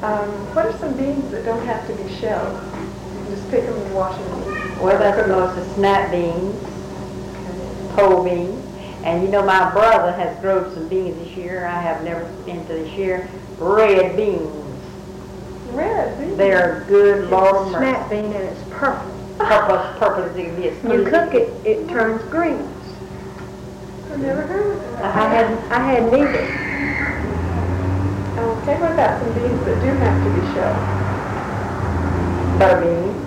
What are some beans that don't have to be shelled? You can just pick them and wash them and eat. Well, that's most of snap beans, pole beans. And you know my brother has grown some beans this year. I have never been to this year. Red beans. Red beans? They are good, Lord of mercy. Snap bean and it's purple. Purple as it gets. You cook it, it turns green. I've never heard of that. I hadn't either. Okay, what about some beans that do have to be shelled? Butter beans.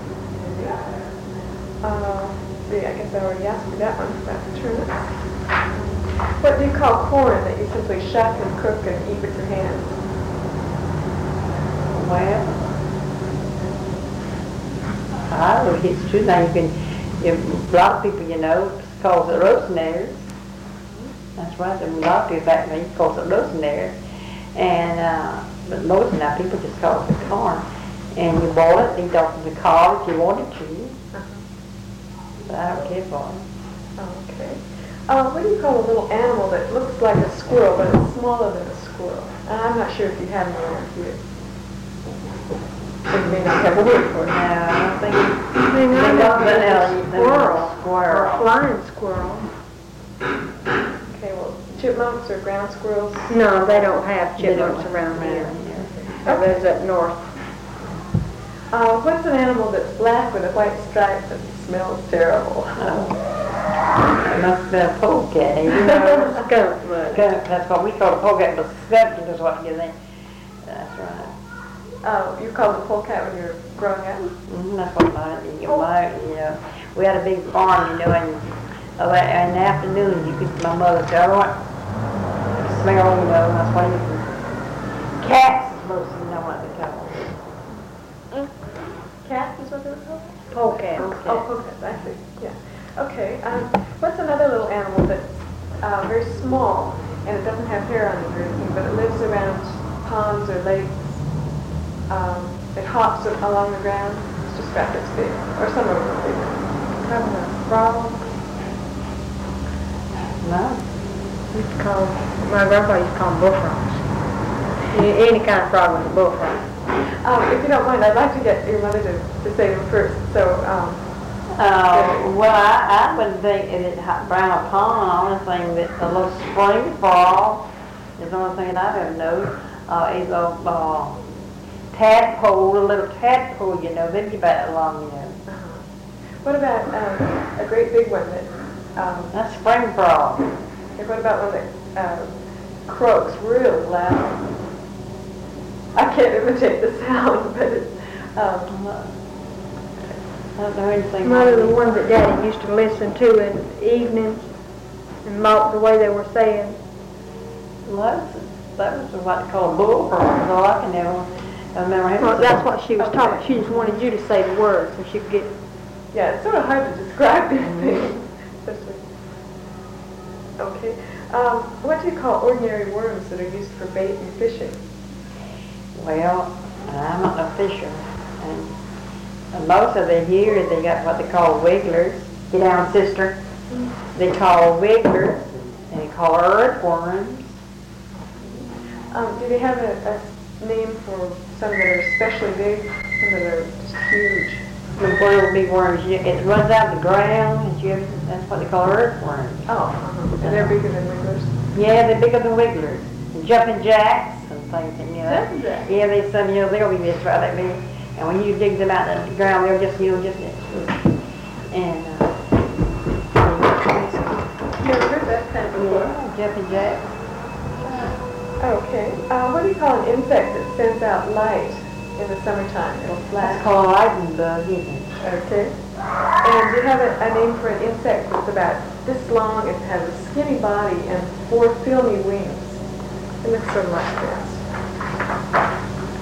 See, I guess I already asked you that one about the turnips. What do you call corn that you simply shuck and cook and eat with your hands? Well, I don't know, it's true now. A lot of people, calls it roasting. That's right, a lot of people back then calls it roasting. But most of now people just call it corn. And you boil it, eat off the cob if you wanted to. But I don't care for it. Okay. What do you call a little animal that looks like a squirrel, but it's smaller than a squirrel? And I'm not sure if you have one around here. You may not have a word for it. No, I don't think Squirrel. Or a flying squirrel. Okay, well, chipmunks or ground squirrels? No, they don't have chipmunks around here. Those up north. What's an animal that's black with a white stripe that smells terrible? It must have been a polecat. Skunk bug. That's what we call a polecat, but skunk is what you think. That's right. You called the polecat when you were growing up? That's what we had a big farm, and in the afternoons, my mother said, I don't want to smell, that's why you can. Cats is most what they call them. Cats is what they were called? Polecat. Oh, polecats, I see, yeah. Okay, what's another little animal that's very small, and it doesn't have hair on it or anything, but it lives around ponds or lakes? It hops along the ground. It's just about this big, or some of them are bigger. I don't know. Frog? No. My grandpa used to call them bullfrogs. Any kind of frog was a bullfrog. If you don't mind, I'd like to get your mother to say them first. So, well, I wouldn't think it brown pond. The only thing that a little spring frog is the only thing that I've ever known. Is a tadpole, a little tadpole, they'd be about that long, What about a great big one that... That's spring frog. And what about one that croaks real loud? I can't imitate the sound, but it's... I don't know anything. One of the ones that Daddy used to listen to in the evenings and mock the way they were saying. Well, that was what they call a bullfrog, so I can never remember him. Well, that's what she was talking about. She just wanted you to say the words so she could get... Yeah, it's sort of hard to describe these things. Okay. What do you call ordinary worms that are used for bait and fishing? Well, I'm not a fisher. And most of them here, they got what they call wigglers. Get down, sister. They call wigglers, and they call earthworms. Do they have a name for some that are especially big, some that are just huge? The little big worms, it runs out of the ground, that's what they call earthworms. Oh, and they're bigger than wigglers? Yeah, they're bigger than wigglers. And jumping jacks and things, Jumping jacks? Yeah, they'll be this right like me. And when you dig them out of the ground, they'll just, and, You ever heard that kind before? yeah, jumping jacks. Okay. What do you call an insect that sends out light in the summertime? It'll flash. It's called a lightning bug, isn't it? Okay. And do you have a name for an insect that's about this long? It has a skinny body and 4 filmy wings. It looks sort of like this.